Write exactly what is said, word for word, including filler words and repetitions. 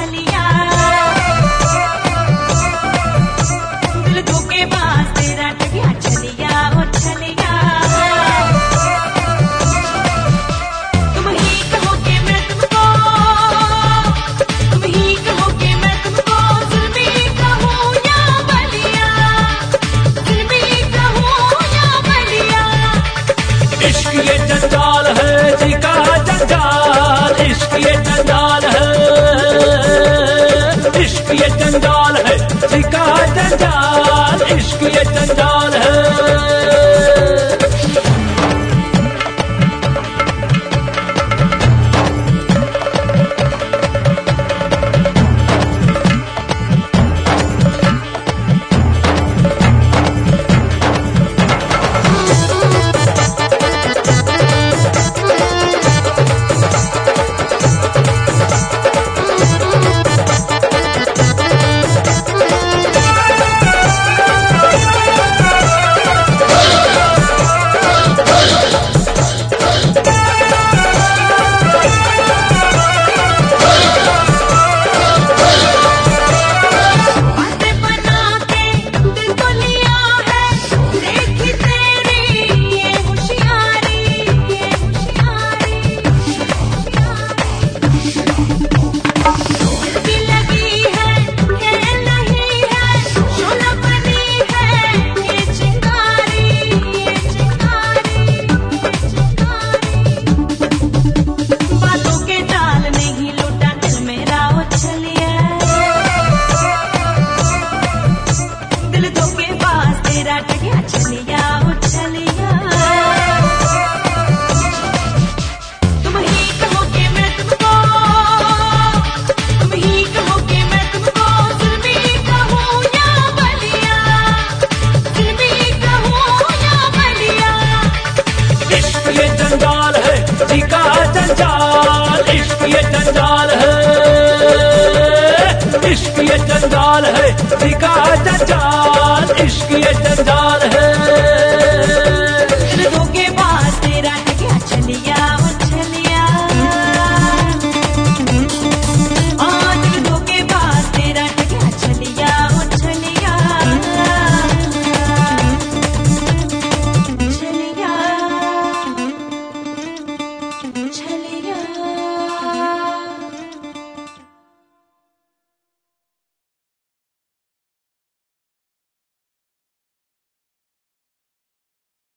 छलिया, दिल धोखेबाज तेरा टकिया छलिया ओ छलिया। तुम ही कहोगे मैं तुमको, तुम ही कहोगे मैं तुमको, जुल्मी कहूँ या बलिया, जुल्मी कहूँ या बलिया। इश्क ये जंजाल है जी का जंजाल, इश्क ये जंजाल है, इश्क ये जंजाल है जी का जंजाल, इश्क ये जंजाल है। इश्क ये जंजाल है जी का जंजाल, इश्क ये जंजाल है।